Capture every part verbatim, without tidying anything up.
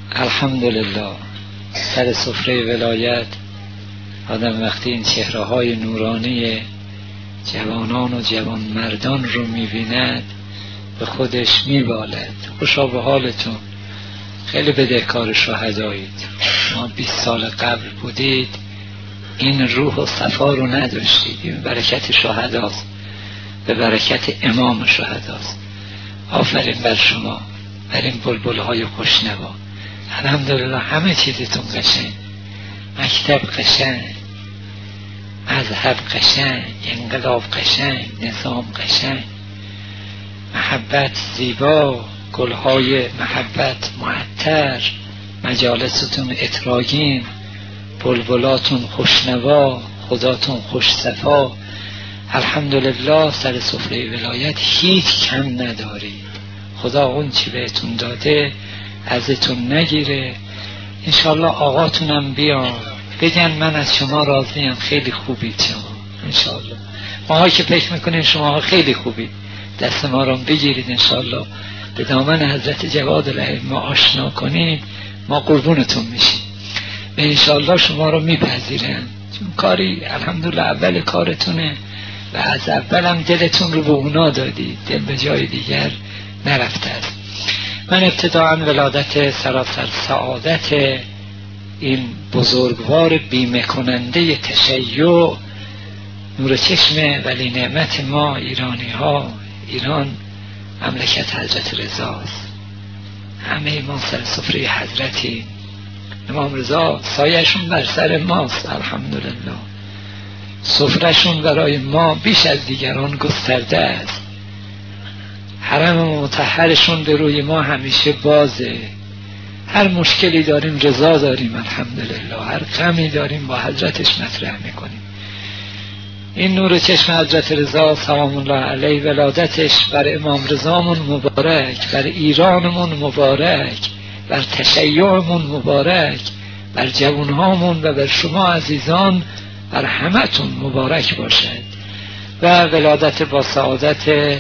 الحمدلله. سر سفره ولایت آدم وقتی این چهره های نورانی جوانان و جوان مردان رو میبیند به خودش میبالد. خوشا به حالتون، خیلی بدهکار شهدایید. ما بیست سال قبل بودید این روح و صفا رو نداشتید. این برکت شهداست، به برکت امام شهداست. آفرین بر شما، بر این بلبل های خوشنوا. الحمدلله همه چیزتون قشنگ، مکتب قشنگ، مذهب قشنگ، انقلاب قشنگ، نظام قشنگ، محبت زیبا، گلهای محبت معطر، مجالستون اتراگین، بلبلاتون خوشنوا، خداتون خوش صفا. الحمدلله سر سفره ولایت هیچ کم ندارید. خدا اون چی بهتون داده ازتون نگیره. انشالله آقاتونم بیان بگن من از شما راضیم، خیلی خوبید شما. انشالله ماها که فکر میکنیم شما خیلی خوبید، دست ما رو بگیرید انشالله به دامن حضرت جواد الائمه آشنا کنید، ما قربونتون میشیم و انشالله شما رو میپذیرن. چون کاری الحمدلله اول کارتونه و از اولم دلتون رو به اونا دادید، دل به جای دیگر نرفته است. من ابتداعا ولادت سراسر سعادت این بزرگوار بیمه کننده تشیع، نور چشم ولی نعمت ما ایرانی ها، ایران مملکت حضرت رضاست. همه ما سر سفره حضرتی، امام رضا سایه‌شون بر سر ماست. الحمدلله سفره‌شون برای ما بیش از دیگران گسترده است. حرم مطهرشون به روی ما همیشه بازه. هر مشکلی داریم رضا داریم الحمدلله، هر غمی داریم با حضرتش مطرح میکنیم. این نور چشم حضرت رضا سلام الله علیه ولادتش بر امام رضامون مبارک، بر ایرانمون مبارک، بر تشیعمون مبارک، بر جوانهامون و بر شما عزیزان، بر همتون مبارک باشد. و ولادت با سعادت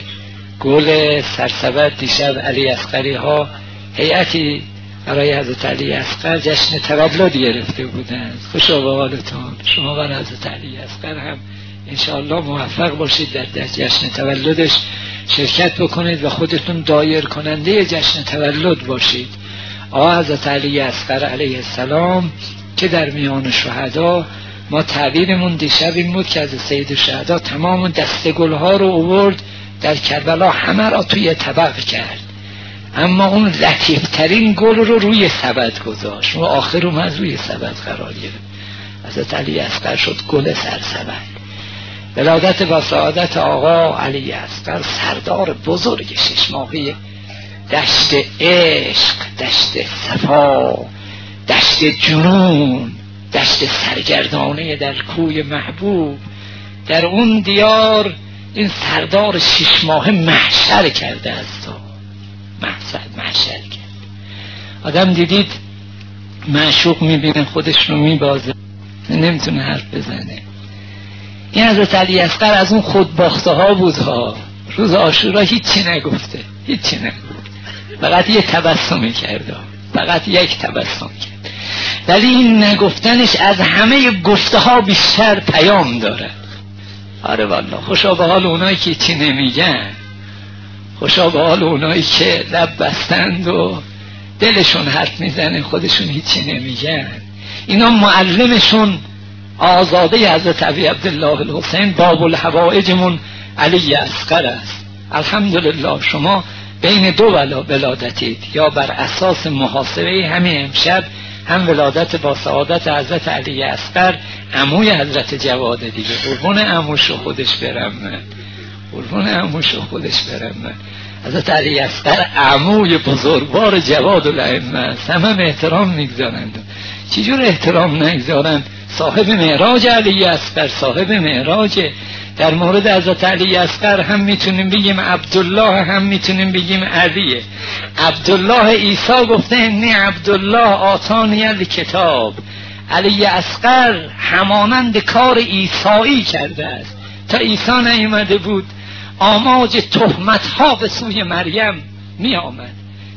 گل سرسبد دیشب علی اصغری ها هیئتی برای حضرت علی اصغر جشن تولد گرفته بودند. خوشا به حالتون. شما بر حضرت علی اصغر هم انشاءالله موفق باشید در جشن تولدش شرکت بکنید و خودتون دایر کننده جشن تولد باشید. آقا حضرت علی اصغر علیه السلام که در میان شهدا، ما تعبیرمون دیشب این بود که از سید الشهدا تمام دسته گلها رو آورد در کربلا، همه را توی طبق کرد، اما اون لطیفترین گل رو روی سبد گذاشت و آخر اومد روی سبد قرار گرفت. حضرت علی اصغر شد گل سرسبد. ولادت با سعادت آقا علی اصغر، سردار بزرگ شش ماهه دشت عشق، دشت صفا، دشت جنون، دشت سرگردانه در کوی محبوب. در اون دیار این سردار شش ماه محشر کرده است. محشر محشر کرد. آدم دیدید معشوق میبینه خودش رو میبازه، نمیتونه حرف بزنه. این حضرت علی اصغر از اون خودباخته ها بود ها. روز عاشورا هیچی نگفته، هیچی نگفت، فقط یه تبسمی کرده، فقط یک تبسم کرد. ولی این نگفتنش از همه گفته ها بیشتر پیام داره. آره والله خوشا به حال اونایی که چی نمیگن، خوشا به حال اونایی که لب بستند و دلشون حرف میزنه خودشون هیچی نمیگن. اینا معلمشون آزاده حضرت ابی عبدالله الحسین باب الحوائجمون علی اصغر است. الحمدلله شما بین دو ولادتید، یا بر اساس محاسبه همین امشب هم ولادت با سعادت حضرت علی اصغر عموی حضرت جواد دیگه. قربون عموش خودش برم من، قربون عموش خودش برم من. حضرت علی اصغر عموی بزرگوار جواد الائمه است. همه احترام میگذارند. چجور احترام نگذارند؟ صاحب معراج علی اصغر، صاحب معراج. در مورد حضرت علی اصغر هم میتونیم بگیم عبدالله، هم میتونیم بگیم علیه. عبدالله عیسی گفته انی عبدالله آتانی الکتاب. علی اصغر همانند کار عیسایی کرده است. تا عیسی نیامده بود آماج تهمت ها به سوی مریم می آمد.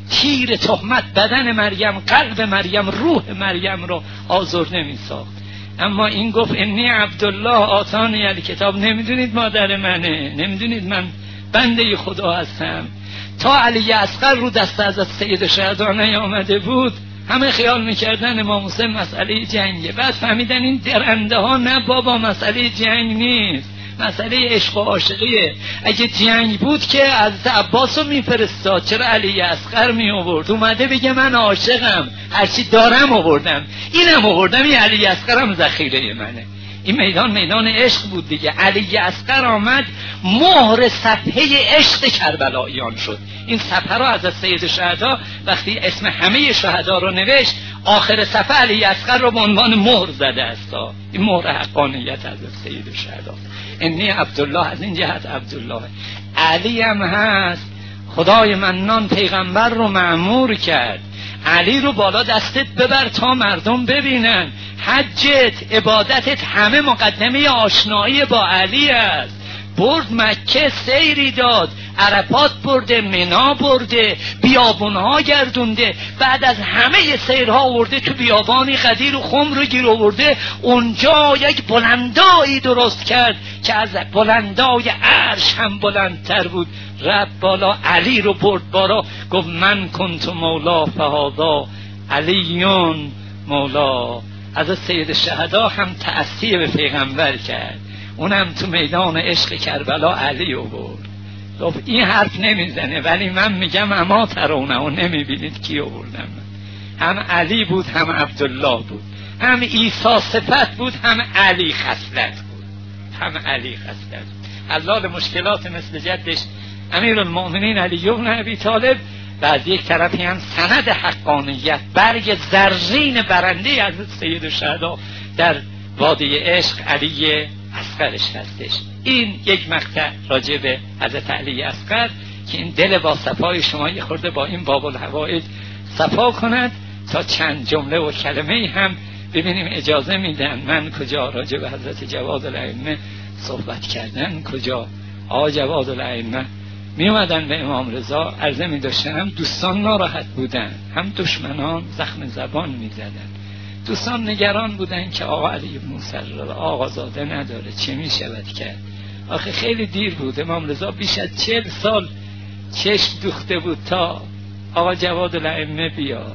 تیر تهمت بدن مریم، قلب مریم، روح مریم رو آزرده می ساخت. اما این گفت انی عبدالله آتانی الکتاب. نمیدونید مادر منه، نمیدونید من بنده خدا هستم. تا علی اصغر رو دست از سید شهدا نیامده بود همه خیال میکردن امام حسین مسئله جنگه. بعد فهمیدن این درنده ها نه بابا، مسئله جنگ نیست، مسئله عشق و عاشقیه. اگه جنگ بود که از عباس رو میفرستاد، چرا علی اصغر می آورد؟ اومده بگه من عاشقم، هرچی دارم آوردم، اینم آوردم، این علی اصغر هم ذخیره منه. این میدان میدان عشق بود دیگه. علی اصغر آمد مهر صفحه عشق کربلاییان شد. این صفحه رو از سید شهدا وقتی اسم همه شهدا رو نوشت، آخر صفحه علی اصغر رو به عنوان مهر زده است. این مهر حقانیت از سید شهدا. انی عبدالله، از این جهت عبدالله. علی هم هست خدای منان پیغمبر رو مأمور کرد علی رو بالا دستت ببر تا مردم ببینن. حجت، عبادتت همه مقدمه آشنایی با علی است. برد مکه، سیری داد، عرفات برده، منا برده، بیابونها گردونده، بعد از همه سیرها ورده تو بیابانی قدیر و خم رو گیر آورده. اونجا یک بلندایی درست کرد که از بلندای عرش هم بلندتر بود. رب بالا علی رو برد بالا، گفت من کنت مولا فهذا علیون مولا. از سید شهدا هم تأثیر به پیغمبر کرد، اونم تو میدان عشق کربلا علی رو برد. گفت این حرف نمیزنه ولی من میگم اما ترونه و نمیبینید کی آوردم. هم علی بود، هم عبدالله بود، هم عیسی صفت بود، هم علی خصلت بود، هم علی خصلت. حلال مشکلات مثل جدش امیرالمؤمنین علی بن ابی طالب و از یک طرفی هم سند حقانیت، برگ زرین برنده از سید الشهدا در وادی عشق علی اصغرش هستش. این یک مقطع راجع به حضرت علی اصغر که این دل با صفای شما یه خورده با این باب الحوائج صفا کند تا چند جمله و کلمه هم ببینیم اجازه میدن من کجا راجع به حضرت جواد الائمه صحبت کردن، کجا آقا جواد الائمه می اومدن به امام رضا عرضه می داشتن، هم دوستان ناراحت بودن هم دشمنان زخم زبان می زدن. دوستان نگران بودن که آقا علی بن موسی رضا آقا زاده نداره، چه می شود کرد؟ آخه خیلی دیر بود، امام رضا بیش از چهل سال چشم دوخته بود تا آقا جواد الائمه بیاد.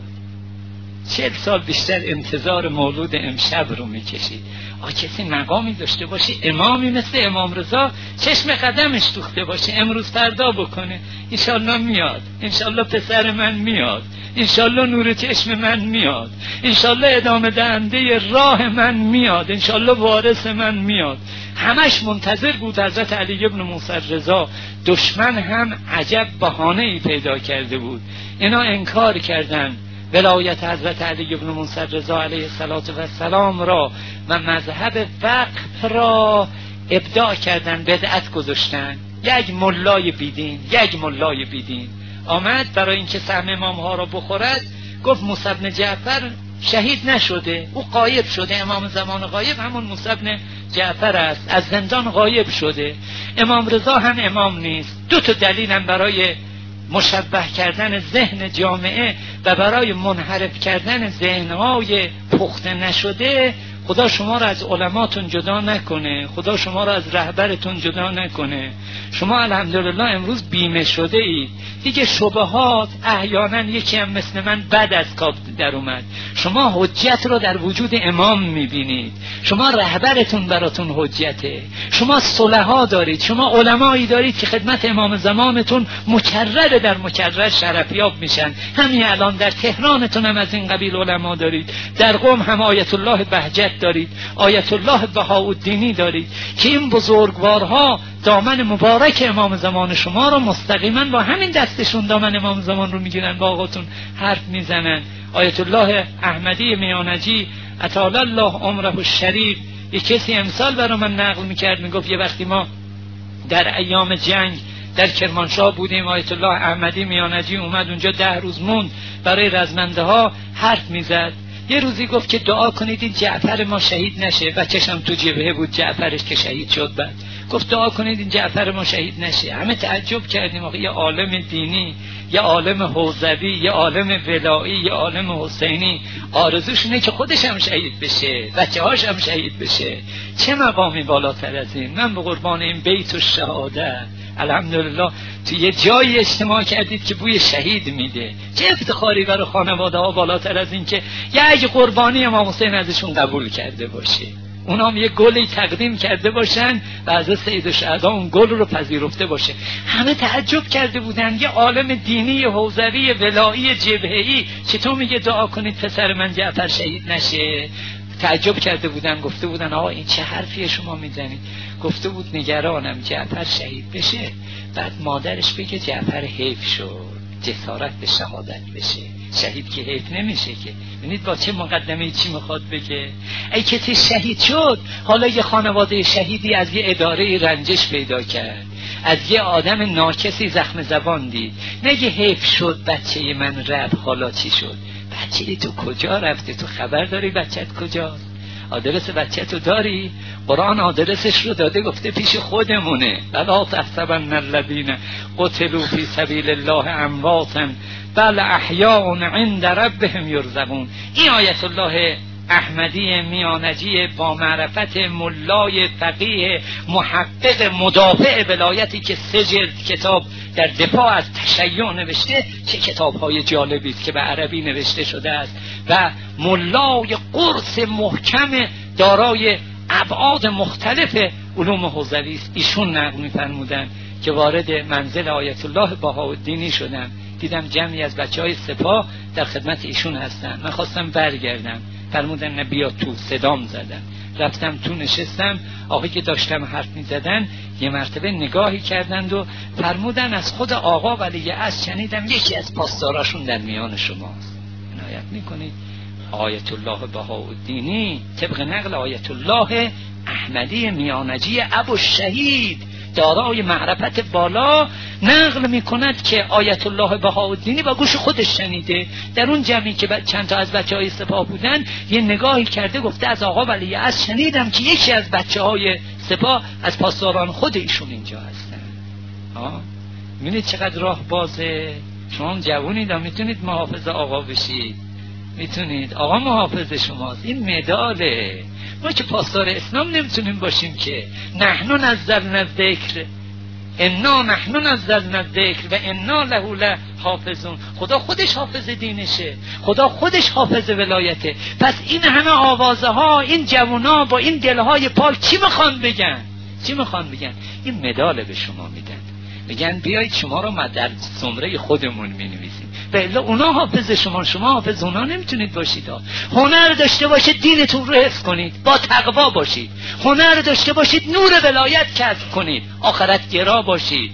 چهل سال بیشتر انتظار مولود امشب رو می کشید. آقا کسی مقامی داشته باشه، امامی مثل امام رضا چشم قدمش دوخته باشه، امروز فردا بکنه، انشالله میاد، انشالله پسر من میاد، انشالله نور چشم من میاد، انشالله ادامه دهنده راه من میاد، انشالله وارث من میاد. همش منتظر بود حضرت علی بن موسی رضا. دشمن هم عجب بهانه‌ای پیدا کرده بود، اینا انکار کردن ولایت حضرت علی بن موسی رضا علیه السلام را و مذهب وقف را ابداع کردن، بدعت گذاشتن. یک ملای بیدین یک ملای بیدین آمد برای اینکه سهم امام ها را بخورد، گفت موسی بن جعفر شهید نشده، او غایب شده. امام زمان غایب همون موسی بن جعفر است، از زندان غایب شده. امام رضا هم امام نیست. دو تا دلیل هم برای مشبه کردن ذهن جامعه و برای منحرف کردن ذهنهای پخته نشده. خدا شما را از علماتون جدا نکنه، خدا شما را از رهبرتون جدا نکنه. شما الحمدلله امروز بیمه شده اید دیگه. شبهات احیانا یکی هم مثل من بد از کاب در اومد. شما حجت رو در وجود امام میبینید، شما رهبرتون براتون حجته، شما صلحا دارید، شما علمایی دارید که خدمت امام زمانتون مکرر در مکرر شرفیاب میشن. همین الان در تهرانتون هم از این قبیل علما دارید، در قم هم آیت الله بهجت دارید، آیت الله بهاءالدینی دارید که این بزرگوارها دامن مبارک امام زمان شما رو مستقیما با همین دستشون دامن امام زمان رو میگیرن، با آقاتون حرف میزنن. آیت الله احمدی میانجی اطال الله عمره الشریف یک کسی امسال برای من نقل میکرد، میگفت یه وقتی ما در ایام جنگ در کرمانشاه بودیم، آیت الله احمدی میانجی اومد اونجا ده روز موند برای رزمنده ها حرف میزد. یه روزی گفت که دعا کنید این جعفر ما شهید نشه. بچه‌ش هم تو جبهه بود جعفرش که شهید شد. بعد گفت دعا کنید این جعفر ما شهید نشه. همه تعجب کردیم، آخه یه عالم دینی، یه عالم حوزوی، یه عالم ولایی، یه عالم حسینی آرزوش اینه که خودش هم شهید بشه، بچه‌هاش هم شهید بشه. چه مقامی بالاتر از این؟ من به قربان این بیت الشهاده الحمدلله تو یه جایی اجتماع کردید که بوی شهید میده. چه افتخاری برای خانواده ها بالاتر از این که یه اگه قربانی امام حسین ازشون قبول کرده باشه، اونا هم یه گلی تقدیم کرده باشن و از سید الشهدا اون گل رو پذیرفته باشه. همه تعجب کرده بودن، یه عالم دینی حوزوی ولایی جبهه‌ای چطور میگه دعا کنید پسر من جعفر شهید نشه؟ تعجب کرده بودن، گفته بودن آقا این چه حرفیه شما میزنید؟ گفته بود نگرانم جعفر شهید بشه، بعد مادرش بگه جعفر حیف شد، جسارت به شهادت بشه. شهید که حیف نمیشه که. ببینید با چه مقدمه چی میخواد بگه. ای کسی شهید شد، حالا یه خانواده شهیدی از یه اداره رنجش پیدا کرد، از یه آدم ناکسی زخم زبان دید، نگه حیف شد بچه من رفت، حالا چی شد؟ بچه تو کجا رفته؟ تو خبر داری بچت کجاست؟ آدرس بچه تو داری؟ قرآن آدرسش رو داده، گفته پیش خودمونه. ولا تحسبن الذین قتلوا فی سبیل الله امواتا بل احیاء عند ربهم یرزقون. این آیت الله احمدی میانجی با معرفت ملای فقیه محقق مدافع ولایتی که سه جلد کتاب در دفاع از تشیع نوشته، چه کتاب‌های جالبی است که به عربی نوشته شده است، و ملای قرص محکم دارای ابعاد مختلف علوم حوزوی است. ایشون نقل می‌فرمودند که وارد منزل آیت الله بهاءالدینی شدم، دیدم جمعی از بچهای سپاه در خدمت ایشون هستن. من خواستم برگردم، فرمودن نه بیا تو. صدام زدن، رفتم تو نشستم. آقایی که داشتم حرف می زدن یه مرتبه نگاهی کردند و فرمودن از خود آقا ولی از شنیدم یکی از پاسداراشون در میان شماست. عنایت میکنید آیت الله بهاءالدینی طبق نقل آیت الله احمدی میانجی ابوالشهید دارای معرفت بالا نقل می کند که آیت الله بهاءالدینی با گوش خودش شنیده. در اون جمعی که چند تا از بچه های سپاه بودن یه نگاهی کرده، گفته از آقا ولی از شنیدم که یکی از بچه های سپاه از پاسداران خود ایشون اینجا هستن. ها میبینید چقدر راه بازه. شما جوونید و میتونید محافظ آقا بشید، میتونید. آقا محافظ شماست. این مداله. ما که پاسدار اسلام نمیتونیم باشیم که. نحن نزلنا الذکر انا نحن نزلنا الذکر و انا له لحافظون. خدا خودش حافظ دینشه، خدا خودش حافظ ولایته. پس این همه آوازه ها، این جوونا با این دلهای پاک چی میخوان بگن؟ چی میخوان بگن؟ این مدال به شما میدن، میگن بیایید شما رو ما در سمره خودمون مینویسیم. بله اونا حافظ شما، شما حافظ اونا نمیتونید باشید. هنر داشته باشید دینتون رو حفظ کنید، با تقوا باشید. هنر داشته باشید نور ولایت کسب کنید، آخرت گرا باشید،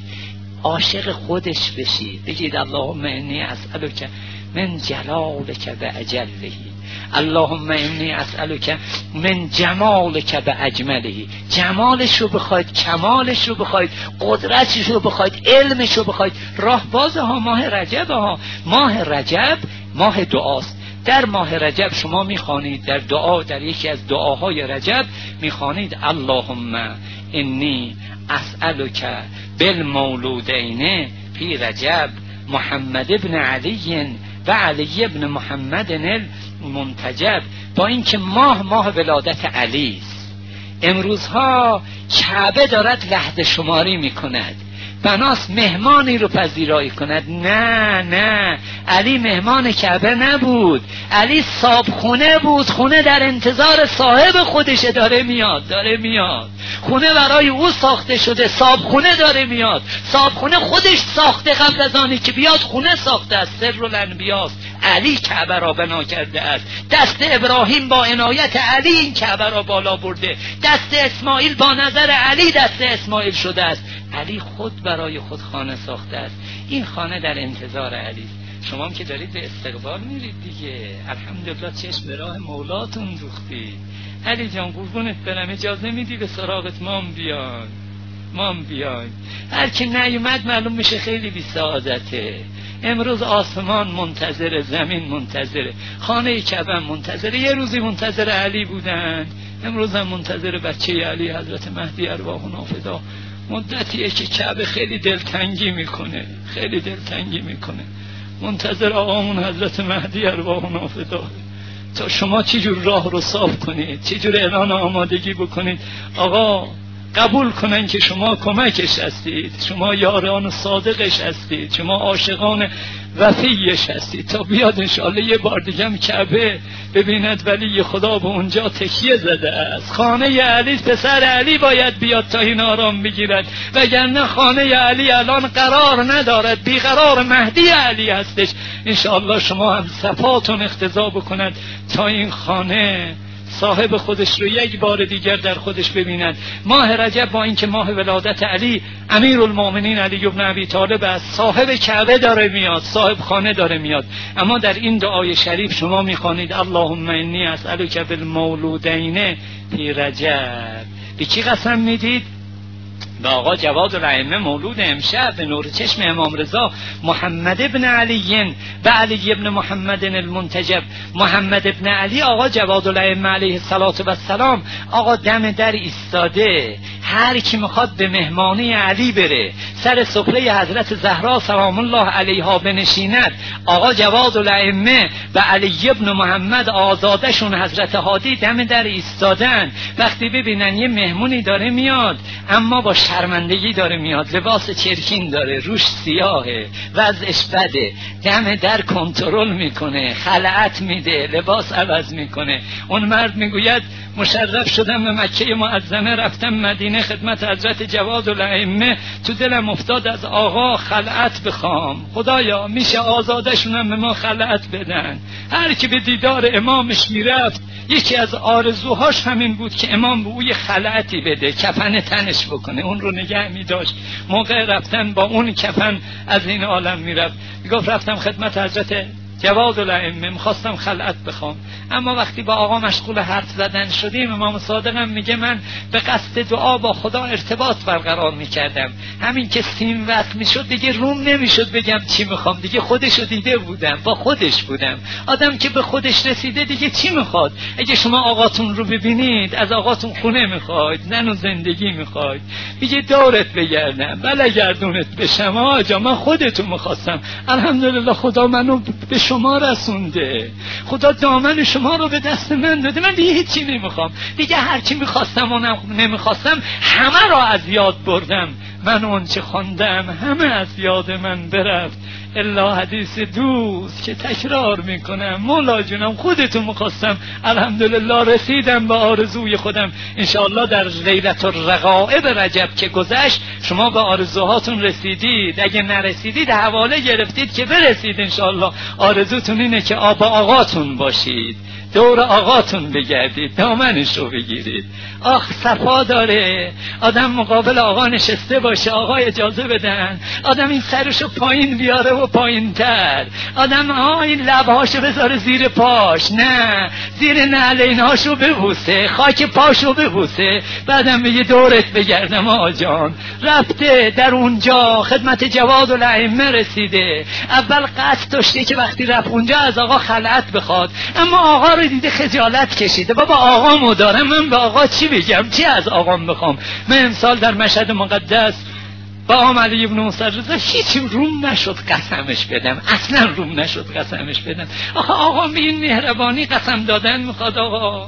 عاشق خودش بشید. بگید اللهم انی اسألک من جلالک و اجلهی، اللهم انی اسألک من جمالک و اجمله. جمالش رو بخواید، کمالش رو بخواید، قدرتش رو بخواید، علمش رو بخواید. راه بازه ها. ماه رجب ها، ماه رجب ماه دعاست. در ماه رجب شما میخوانید در دعا، در یکی از دعاهای رجب میخوانید اللهم انی اسألک بالمولودین فی رجب محمد ابن علی و علی ابن محمد المنتجب. با اینکه ماه ماه ولادت علی است، امروزها کعبه دارد لحظه شماری میکند، بناس مهمانی رو پذیرایی کند. نه نه، علی مهمان کعبه نبود، علی صابخونه بود. خونه در انتظار صاحب خودشه، داره میاد داره میاد. خونه برای او ساخته شده، صابخونه داره میاد. صابخونه خودش ساخته، قبل از آنی که بیاد خونه ساخته است. سر الانبیاست. علی کعبه را بنا کرده است. دست ابراهیم با عنایت علی این کعبه را بالا برده. دست اسماعیل با نظر علی دست اسماعیل شده است. علی خود برای خود خانه ساخته است. این خانه در انتظار علی است. شما هم که دارید به استقبال میرید دیگه. الحمدلله چشم به راه مولاتون دوختی. علی جان قربونت برم، اجازه میدی به سراغت مام بیان؟ ما هم بیایم. هر کی نیومد معلوم میشه خیلی بی سعادته. امروز آسمان منتظر، زمین منتظره، خانه کعبه منتظره. یه روزی منتظر علی بودن، امروز هم منتظر بچه علی حضرت مهدی ارواحنا فدا. مدتیه که کعبه خیلی دلتنگی میکنه، خیلی دلتنگی میکنه، منتظر آقامون حضرت مهدی ارواحنا فدا تا شما چی جور راه رو صاف کنید، چی جور اعلان آمادگی بکنید آقا قبول کنن که شما کمکش هستید، شما یاران صادقش هستید، شما عاشقان وفیش هستید، تا بیاد انشاءالله یه بار دیگه هم کعبه ببیند ولی خدا به اونجا تکیه زده است. خانه علی، پسر علی باید بیاد تا این آرام بگیرد، وگرنه خانه علی الان قرار ندارد، بیقرار مهدی علی هستش. انشاءالله شما هم صفاتون اقتضا بکند تا این خانه صاحب خودش رو یک بار دیگر در خودش ببیند. ماه رجب با اینکه ماه ولادت علی امیرالمومنین علی ابن ابی طالب است، صاحب کعبه داره میاد، صاحب خانه داره میاد، اما در این دعای شریف شما میخوانید اللهم انی اسألک بالمولودین فی رجب. به کی قسم میدید؟ به آقا جواد الائمه مولود امشب به نور چشم امام رضا محمد ابن علی و علی ابن محمد المنتجب. محمد ابن علی آقا جواد الائمه علیه السلام، آقا دم در ایستاده، هر کی میخواد به مهمانی علی بره، سر سفره حضرت زهرا سلام الله علیها بنشیند، آقا جواد الائمه و علی ابن محمد آزادشون حضرت هادی دم در ایستادن. وقتی ببینن یه مهمونی داره میاد اما با شرمندگی داره میاد، لباس چرکین داره، روش سیاهه، وضعش بده، دم در کنترل میکنه، خلعت میده، لباس عوض میکنه، اون مرد میگوید مشرف شدم به مکه معظمه، رفتم مدینه خدمت حضرت جواد الائمه، تو دلم افتاد از آقا خلعت بخوام، خدایا میشه آزادشونم به ما خلعت بدن. هر کی به دیدار امامش میرفت یکی از آرزوهاش همین بود که امام به او یه خلعتی بده، کفن تنش بکنه، اون رو نگه میداشت. موقع رفتن با اون کفن از این عالم میرفت. میگفت رفتم خدمت حضرت جواد الائمه میخواستم خلعت بخوام، اما وقتی با آقا مشغول حرف زدن شدیم، امام صادقم میگه من به قصد دعا با خدا ارتباط برقرار میکردم، همین که سیم وصل میشد دیگه روم نمیشد بگم چی میخوام، دیگه خودشو دیده بودم، با خودش بودم. آدم که به خودش رسیده دیگه چی میخواد؟ اگه شما آقاتون رو ببینید، از آقاتون خونه میخواید، زن و زندگی میخواید، میگه دورت بگردم بله گردونت بشم، آجا من خودتون میخواستم، الحمدلله خدا منو به شما رسونده، خدا دامن شما رو به دست من داده، من دیگه هیچی نمیخوام، دیگه هرچی میخواستم و نمیخواستم همه را از یاد بردم، من اون چه خواندم همه از یاد من برفت، الا حدیث دوست که تکرار میکنم، مولا جونم خودتون میخواستم، الحمدلله رسیدم به آرزوی خودم. انشاءالله در لیلة الرغائب رجب که گذشت شما به آرزوهاتون رسیدید، اگه نرسیدید حواله گرفتید که برسید. انشاءالله آرزوتون اینه که آبا آقاتون باشید، دور آقاتون بگردید، دامنش رو بگیرید. آخ صفا داره آدم مقابل آقا نشسته باشه، آقا اجازه بدن، آدم این سرشو پایین بیاره و پایین تر، آدم ها این لبهاشو بذاره زیر پاش، نه زیر نعلینهاشو ببوسه، خاک پاشو ببوسه، بعدم میگه دورت بگردم آقا جان. رفته در اونجا خدمت جواد الائمه رسیده، اول قصد داشته که وقتی رفت اونجا از آقا خلعت بخواد، اما آقا رو دیده خجالت کشیده، بابا آقامو دارم، من به آقا چی بگم، چی از آقام بخوام؟ من امسال در مشهد مقدس با آقا علی ابن موسی رضا هیچی روم نشد قسمش بدم، اصلا روم نشد قسمش بدم. آخه آقا به این مهربانی قسم دادن میخواد، آقا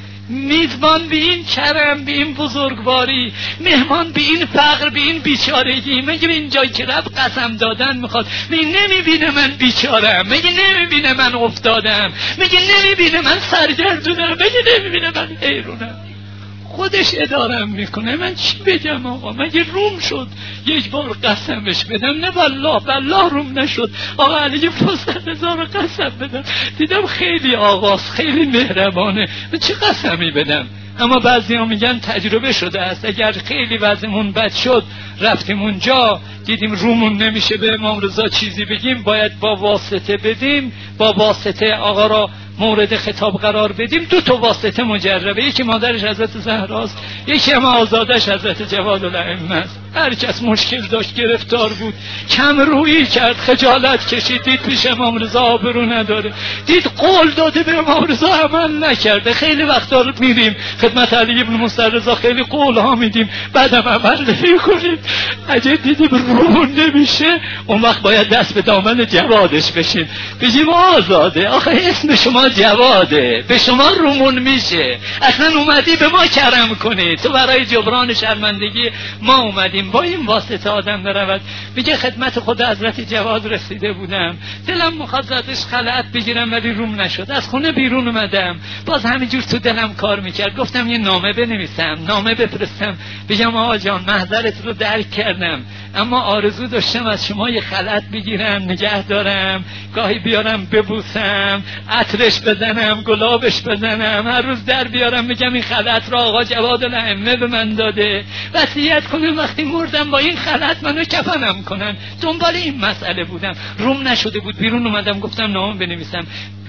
میزبان به این کرم، به این بزرگواری، مهمان به این فقر، به این بیچارگی، مگه به این جایی که رفت قسم دادن میخواد؟ مگه نمیبینه من بیچارم؟ مگه نمیبینه من افتادم؟ مگه نمیبینه من سرگردونم؟ مگه نمیبینه من حیرونم؟ خودش ادارم میکنه، من چی بگم آقا؟ مگه روم شد یک بار قسمش بدم؟ نه والله والله روم نشد. آقا علی فرصت هزار قسم بدم، دیدم خیلی آقاست، خیلی مهربانه، من چه قسمی بدم؟ اما بعضی ها میگن تجربه شده است، اگر خیلی وضعمون بد شد رفتیم اونجا دیدیم رومون نمیشه به امام رضا چیزی بگیم، باید با واسطه بدیم، با واسطه آقا را مورد خطاب قرار بدیم دو تا واسطه مجربه، یکی مادرش حضرت زهراست، یکی هم آزادش حضرت جواد الائمه است. هر کس مشکل داشت، گرفتار بود، کم رویی کرد، خجالت کشید، دید پیش امام رضا آبرو نداره، دید قول داده به امام رضا عمل نکرده. خیلی وقتا میریم خدمت علی ابن موسی رضا، خیلی قول ها میدیم بعدم عمل نمیکنیم. اگه دیدیم رومون نمیشه، اون وقت باید دست به دامن جوادش بشیم، بگیم آزاده، آخه اسم شما جواده، به شما رومون میشه، اصلا اومدی به ما کرم کنی، تو برای جبران شرمندگی ما اومدیم. با این واسطه آدم برود میگه خدمت خود حضرت جواد رسیده بودم، دلم میخواد ازش خلعت بگیرم ولی روم نشد، از خونه بیرون اومدم، باز همینجور تو دلم کار میکرد، گفتم یه نامه بنویسم، نامه بفرستم بگم آقا جان محضرت رو درک کردم، اما آرزو داشتم از شما یه خلعت بگیرم نگه دارم، گاهی بیارم ببوسم، عطرش بزنم، گلابش بزنم، هر روز در بیارم بگم این خلعت را آقا جواد الائمه به من داده، وصیت کنم وقتی مردم با این خلعت منو کفنم کنن. دنبال این مسئله بودم، روم نشده بود، بیرون اومدم گفتم نامه بنویسم،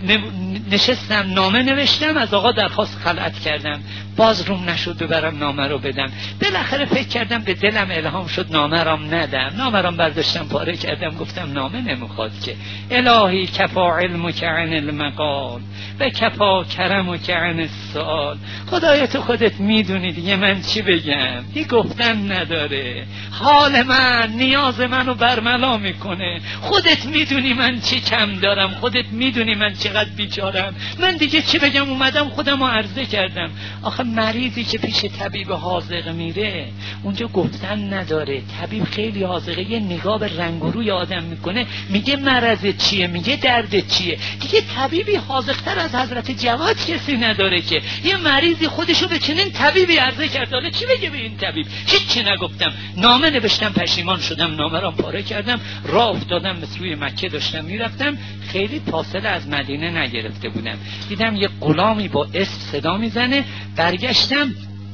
نشستم نامه نوشتم، از آقا درخواست خلعت کردم، باز روم نشد ببرم نامه رو بدم. بالاخره فکر کردم به دلم الهام شد نامه رام ندم، نامه رام برداشتم پاره کردم، گفتم نامه نمیخواد که، الهی کفا علمک عن المقال و کفا کرمک عن السؤال. خدای تو خودت میدونی دیگه من چی بگم، دیگه گفتن نداره، حال من نیاز منو برملا میکنه، خودت میدونی من چی کم دارم، خودت میدونی من چقدر بیچارم، من دیگه چی بگم، اومدم خودم رو عرضه کردم. آخه مریضی که پیش طبیب حاذق میره اونجا گفتن نداره، طبیب خیلی حاذقه، یه نگاه به رنگ و روی آدم میکنه، میگه مرض چیه، میگه درد چیه. دیگه طبیبی حاذق‌تر از حضرت جواد کسی نداره که یه مریضی خودشو به چنین طبیبی عرضه کرد، حالا چی بگه به این طبیب؟ هیچی نگفتم، نامه نوشتم، پشیمان شدم، نامه را پاره کردم، راه افتادم به سوی مکه، داشتم میرفتم، خیلی فاصله از مدینه نگرفته بودم، دیدم یه غلامی با اسب صدا میزنه، برگشتم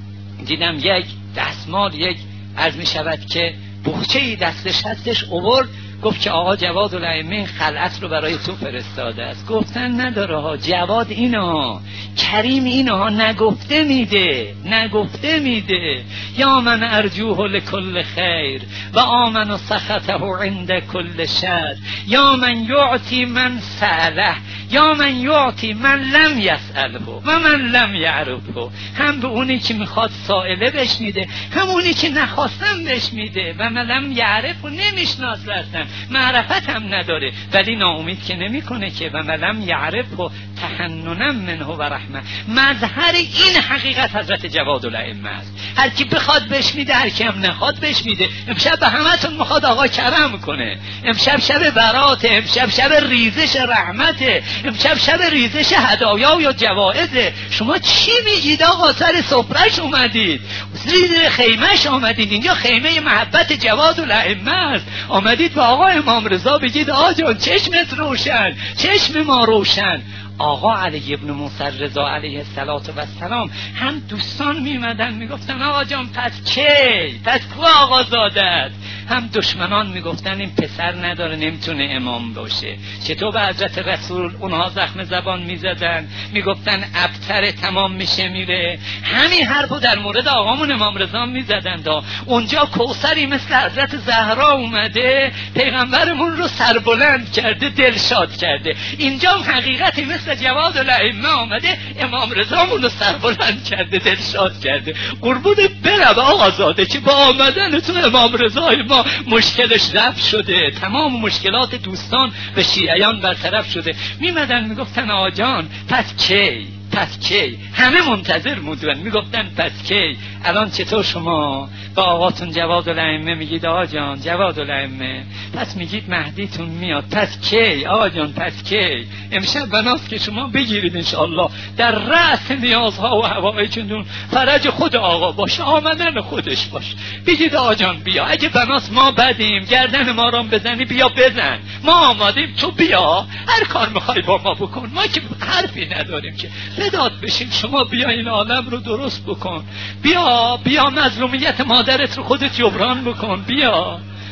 دیدم یک دستمال، یک عرض می شود که بخچه‌ای دستش هستش، آورد گفت که آقا جواد الائمه خلعت رو برای تو فرستاده است. گفتن نداره ها، جواد اینها، کریم اینها، نگفته میده، نگفته میده. یا من ارجوه لکل خیر و آمن و سخطه عند کل شر، یا من یعطی من سأله، یا من یعطی من لم یسأله و من لم یعرفه. هم به اونی که میخواد سائله بهش میده، هم اونی که نخواستم بهش میده. و من لم یعرفه، نمیشناس اصلا، معرفت هم نداره، ولی ناامید که نمی کنه که. و من لم یعرفه تحننا منه و رحمه. مظهر این حقیقت حضرت جواد الائمه است، هر کی بخواد بهش میده، هر کی هم نخواد بهش میده. امشب به همتون میخواد آقا کرم کنه، امشب شب براته، امشب شب ریزش رحمته، امشب شب ریزش هدایا یا جوائزه. شما چی میگید آقا؟ سر سفرش اومدید، زیر خیمهش آمدید، اینجا خیمه محبت جواد الائمه است، آمدید به آقا امام رضا بگید آقا جان چشمت روشن، چشم ما روشن. آقا علی ابن موسی رضا علیه السلام هم دوستان میمدن میگفتن آقا جان پس کی، پس کو آقا زادت، هم دشمنان میگفتن این پسر نداره نمیتونه امام باشه. چطور به حضرت رسول اونها زخم زبان میزدن، میگفتن ابتر تمام میشه میره. همین حرفو در مورد آقامون امام رضا میزدن. دا اونجا کوثری مثل حضرت زهرا اومده پیغمبرمون رو سربلند کرده، دلشاد کرده. اینجا حقیقتی مثل جواد الائمه آمده امام رضامون رو سربلند کرده، دلشاد کرده. قربون برم آقا زاده که با آمدنتون امام رضای ما مشکلش رفع شده، تمام مشکلات دوستان و شیعیان برطرف شده. میمدن میگفتن آقا جان پس کی، پس کی؟ همه منتظر بودن، میگفتن پس کی؟ الان چطور شما با آقاتون جواد الائمه میگید آقا جان جواد الائمه، پس میگید مهدیتون میاد، پس کی آقا جان، پس کی؟ امشب بناست که شما بگیرید انشاءالله در رأس نیازها و حوائجتون فرج خود آقا باشه، آمدن خودش باشه. بگید آقا جان بیا، اگه بناست ما بدیم گردن ما رو بزنی بیا بزن، ما آمادیم، تو بیا هر کار میخوای با ما بکن، ما که حرفی نداریم که فدات بشیم، شما بیا این عالم رو درست بکن، بیا بیا مظلومیت مادرت رو خودت جبران بکن، بیا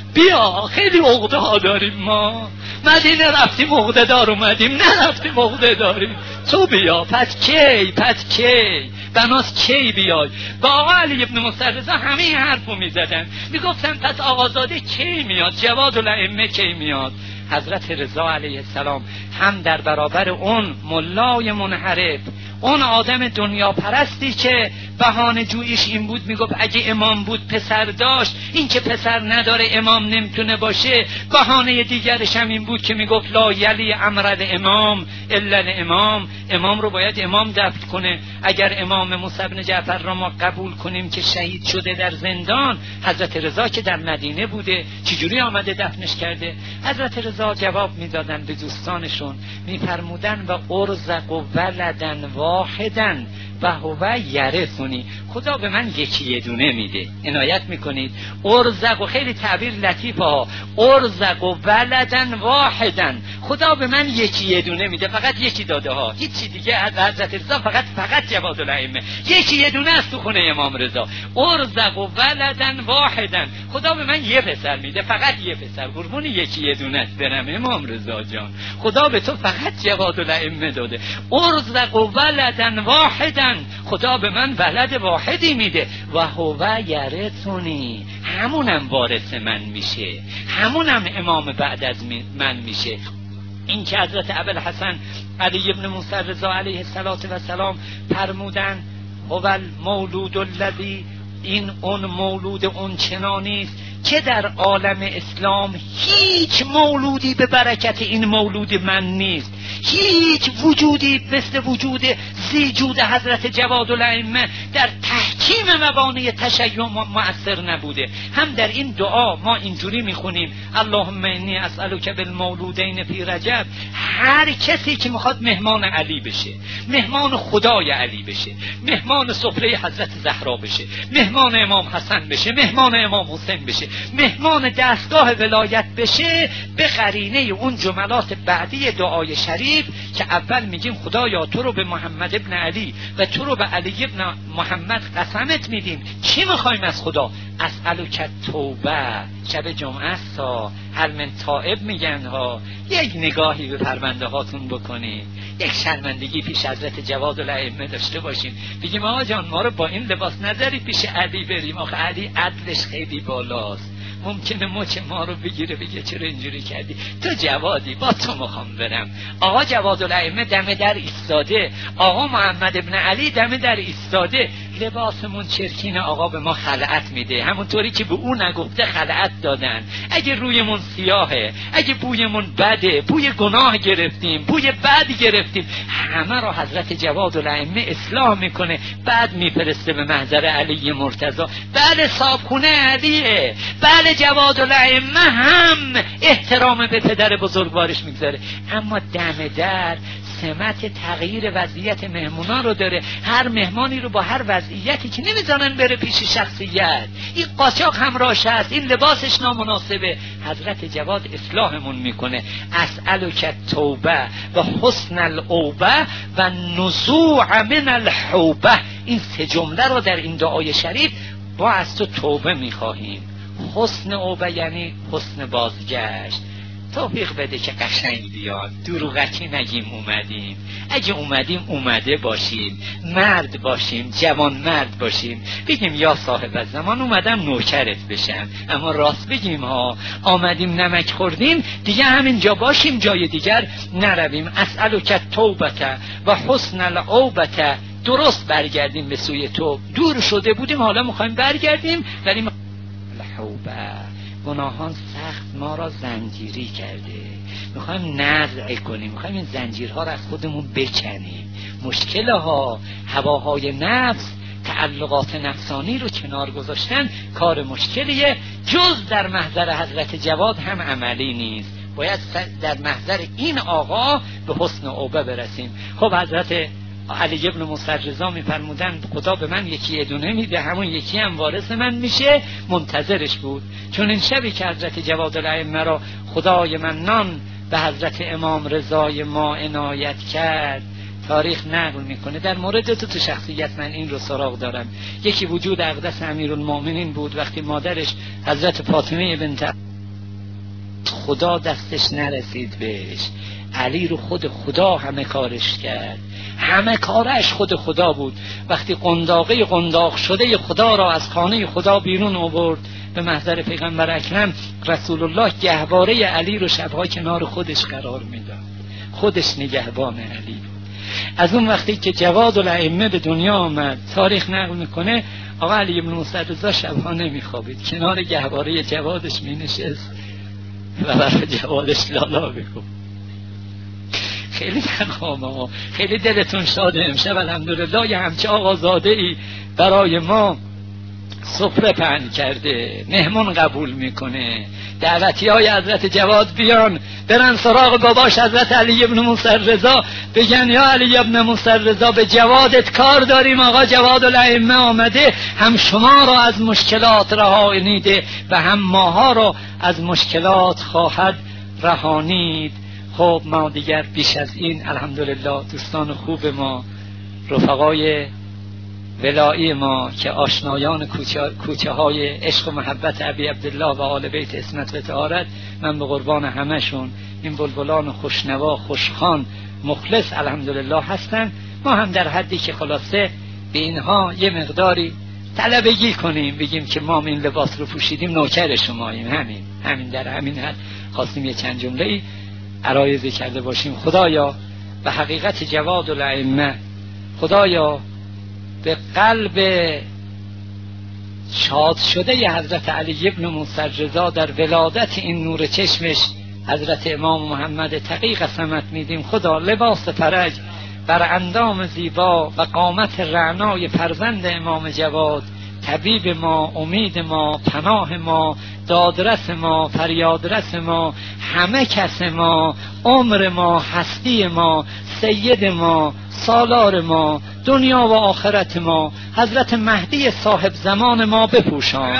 بیا، خیلی عقده ها داریم ما، مدینه رفتیم عقده دار اومدیم، نرفتیم عقده داریم، تو بیا. پس کی پس کی بناس کی بیای؟ با آقا علی ابن موسی رضا همه این حرفو میزدن، میگفتن پس آقازاده کی میاد، جواد الائمه کی میاد؟ حضرت رضا علیه السلام هم در برابر اون ملای منحرف، اون آدم دنیا پرستی که بهانه جویش این بود، میگفت اگه امام بود پسر داشت، این که پسر نداره امام نمیتونه باشه. بهانه دیگرش هم این بود که میگفت لا یلی امر امام الا الامام، امام رو باید امام دفن کنه. اگر امام موسی بن جعفر را ما قبول کنیم که شهید شده در زندان، حضرت رضا که در مدینه بوده چجوری آمده دفنش کرده؟ حضرت رضا جواب میدادن به دوستانشون، میفرمودن و ارزق و ولدن واحدن و هو یرثنی، خدا به من یکی یه دونه میده. عنایت میکنید؟ ارزق، و خیلی تعبیر لطیفه ها، ارزق و ولدن واحدن، خدا به من یکی یه دونه میده، فقط یکی داده ها، هیچی دیگه از حضرت رضا فقط فقط جواد الائمه یکی یه دونه است تو خونه امام رضا. ارزق و ولدن واحدن، خدا به من یه پسر میده، فقط یه پسر، قربون یکی یه دونه است برم امام رضا جان، خدا به تو فقط جواد الائمه داده. ارزق و ولدن واحدن، خدا به من ولد واحدی میده. و هو یرثنی، همونم وارث من میشه، همونم امام بعد از من میشه. این که حضرت ابوالحسن علی ابن موسی رضا علیه السلام فرمودن هو المولود الذی، این اون مولود اون چنانیست که در عالم اسلام هیچ مولودی به برکت این مولود من نیست، هیچ وجودی مثل وجود زیجود حضرت جواد الائمه در تحکیم مبانی تشیع مؤثر نبوده. هم در این دعا ما اینجوری میخونیم اللهم انی اسألک بالمولودین فی رجب، هر کسی که میخواد مهمان علی بشه، مهمان خدای علی بشه، مهمان سفره حضرت زهرا بشه، مهمان امام حسن بشه، مهمان امام حسین بشه، مهمان دستگاه ولایت بشه، به قرینه اون جملات بعدی دعای شریف که اول میگیم خدایا تو رو به محمد ابن علی و تو رو به علی ابن محمد قسمت میدیم، چی میخوایم از خدا؟ اسألک توبه، شب جمعه است ها، هل من تائب میگن ها، یک نگاهی به پرونده هاتون بکنید، یک شرمندگی پیش حضرت جواد الائمه داشته باشیم، بگیم آقا جان ما رو با این لباس نذاری پیش علی بریم، آخه علی عدلش خیلی بالاست، ممکنه مچ ما رو بگیره بگه چرا اینجوری کردی، تو جوادی با تو میخوام برم. آقا جواد الائمه دم در ایستاده، آقا محمد ابن علی دم در ایستاده، لباسمون چرکین، آقا به ما خلعت میده، همونطوری که به اون نگفته خلعت دادن. اگه رویمون سیاهه، اگه بویمون بده، بوی گناه گرفتیم، بوی بد گرفتیم، همه رو حضرت جواد الائمه اصلاح میکنه، بعد میفرسته به محضر علی مرتضی. بله صابخونه علیه، بله جواد الائمه هم احترام به پدر بزرگوارش میگذاره، اما دم در سمت تغییر وضعیت مهمونا رو داره. هر مهمانی رو با هر وضعیتی که نمیذارن بره پیش شخصیت، این قاچاق همراهش هست، این لباسش نامناسبه، حضرت جواد اصلاحمون میکنه. اسألک توبه و حسن العوبه و نزوع من الحوبه، این سه جمله رو در این دعای شریف با از تو توبه میخواهیم. حسن عوبه یعنی حسن بازگشت، توفیق بده که قشنگ بیاد، دروغکی نگیم اومدیم، اگه اومدیم اومده باشیم، مرد باشیم، جوان مرد باشیم، بگیم یا صاحب زمان اومدم نوکرت بشم، اما راست بگیم ها، آمدیم نمک خوردیم دیگه همینجا باشیم، جای دیگر نرویم. اسألک توبته و حسن العوبته، درست برگردیم به سوی تو، دور شده بودیم حالا میخوایم برگردیم، ولی الحوبه، گناهان سخت ما را زنجیری کرده، میخوایم نزع کنیم، میخوایم این زنجیرها را از خودمون بکنیم. مشکل ها، هواهای نفس، تعلقات نفسانی رو کنار گذاشتن کار مشکلیه، جز در محضر حضرت جواد هم عملی نیست، باید در محضر این آقا به حسن عوبه برسیم. خب حضرت علی ابن موسی رضا میفرمودن خدا به من یکی ادونه میده، همون یکی هم وارث من میشه، منتظرش بود. چون این شبی که حضرت جواد الائمه را خدای منان به حضرت امام رضای ما عنایت کرد، تاریخ نقل میکنه. در مورد تو تو شخصیت من این رو سراغ دارم. یکی وجود اقدس امیرالمومنین بود، وقتی مادرش حضرت فاطمه بنت خدا دستش نرسید بهش. علی رو خود خدا همه کارش کرد، همه کارش خود خدا بود. وقتی قنداقه قنداق شده خدا را از خانه خدا بیرون آورد به محضر پیغمبر اکرم، رسول الله گهواره علی رو شبها کنار خودش قرار میداد، خودش نگهبان علی بود. از اون وقتی که جواد الائمه به دنیا آمد، تاریخ نقل میکنه آقا علی بن موسی رضا شبها نمیخوابید، کنار گهواره جوادش مینشست و برای جوادش لالا بگو. خیلی تنها، خیلی دلتون شاده امشب الحمدلله یه همچه آقازاده ای برای ما سفره پهن کرده، مهمون قبول میکنه. دعوتی های حضرت جواد بیان برن سراغ باباش حضرت علی ابن موسی رضا، بگن یا علی ابن موسی رضا به جوادت کار داریم، آقا جواد الائمه آمده، هم شما را از مشکلات رهانیده و هم ماها را از مشکلات خواهد رهانید. خب ما دیگر بیش از این الحمدلله دوستان خوب ما، رفقای ولایی ما که آشنایان کوچه, کوچه های عشق و محبت ابی عبدالله و آل بیت عصمت و طهارت، من به قربان همشون این بلبلان خوشنوا خوشخوان مخلص الحمدلله هستن. ما هم در حدی که خلاصه به اینها یه مقداری طلبگی کنیم، بگیم که ما این لباس رو پوشیدیم نوکر شماییم، همین همین در همین حد خواستیم یه چند جمله ای عرایضی کرده باشیم. خدایا به حقیقت جواد الائمه، خدایا به قلب شاد شده ی حضرت علی ابن موسی رضا در ولادت این نور چشمش حضرت امام محمد تقی قسمت میدیم. خدا لباس فرج بر اندام زیبا و قامت رعنای فرزند امام جواد، طبیب ما، امید ما، پناه ما، دادرس ما، فریادرس ما، همه کس ما، عمر ما، هستی ما، سید ما، سالار ما، دنیا و آخرت ما، حضرت مهدی صاحب زمان ما بپوشان.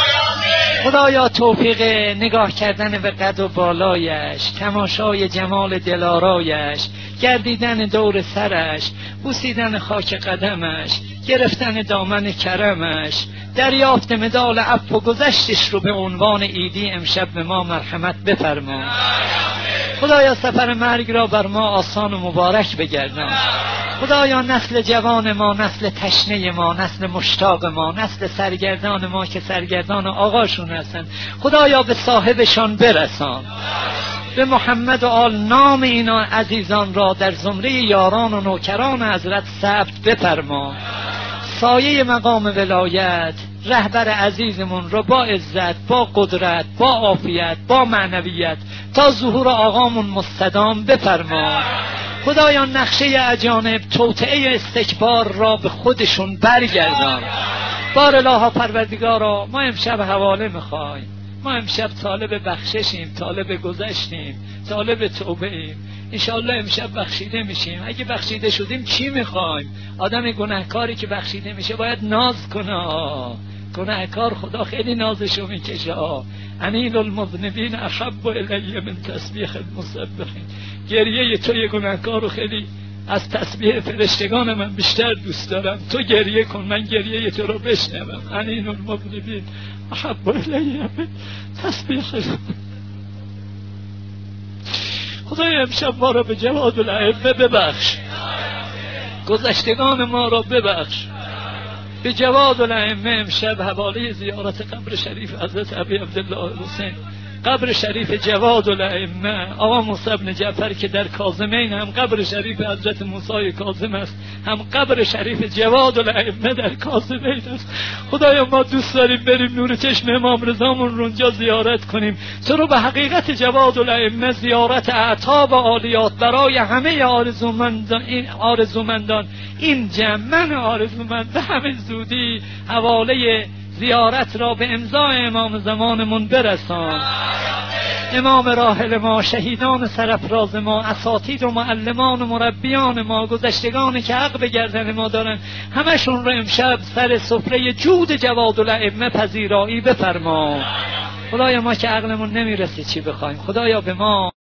خدایا توفیق نگاه کردن به قد و بالایش، تماشای جمال دلارایش، گردیدن دور سرش، بوسیدن خاک قدمش، گرفتن دامن کرمش، دریافت مدال عفو و گذشتش رو به عنوان عیدی امشب به ما مرحمت بفرما. خدایا سفر مرگ را بر ما آسان و مبارک بگردان. خدایا نسل جوان ما، نسل تشنه ما، نسل مشتاق ما، نسل سرگردان ما که سرگردان آقاشون هستن، خدایا به صاحبشان برسان. به محمد و آل نام اینا عزیزان را در زمره یاران و نوکران حضرت ثبت بفرما. سایه مقام ولایت رهبر عزیزمون رو با عزت، با قدرت، با عافیت، با معنویت تا ظهور آقامون مستدام بفرما. خدایا نقشه اجانب توطئه استکبار را به خودشون برگردان. بار الله پروردگارا، ما امشب حواله میخوایم، ما امشب طالب بخششیم، طالب گذشتیم، طالب توبه ایم. انشاءالله امشب بخشیده میشیم. اگه بخشیده شدیم چی میخوایم؟ آدم گناهکاری که بخشیده میشه باید ناز کنه. گناهکار خدا خیلی نازشو میکشه. انین المذنبین احب الی من تسبیح المسبحین. گریه تو یه گناهکار رو خیلی از تسبیح فرشتگان من بیشتر دوست دارم. تو گریه کن، من گریه تو رو بشنوم. انین المذنبین احب الی من تسبیح. خدای امشب ما را به جواد الائمه ببخش، گذشتگان ما را ببخش. به جواد الائمه امشب حواله زیارت قبر شریف حضرت ابی عبدالله حسین، قبر شریف جواد الائمه، آقا موسی بن جعفر که در کاظمین هم قبر شریف حضرت موسی کاظم است، هم قبر شریف جواد الائمه در کاظمین است. خدایا ما دوست داریم بریم نور چشم امام رضامون رو اونجا زیارت کنیم. تو رو به حقیقت جواد الائمه زیارت اعطا و عالیات برای همه آرزومندان، این آرزومندان این جمع، من آرزومند به همین زودی حواله زیارت را به امضای امام زمانمون برسان. امام راحل ما، شهیدان سرافراز ما، اساتید و معلمان و مربیان ما، گذشتگانی که حق به گردن ما دارن، همشون رو امشب سر سفره جود جواد الائمه پذیرایی بفرما. خدایا ما که عقلمون نمیرسه چی بخوایم، خدایا به ما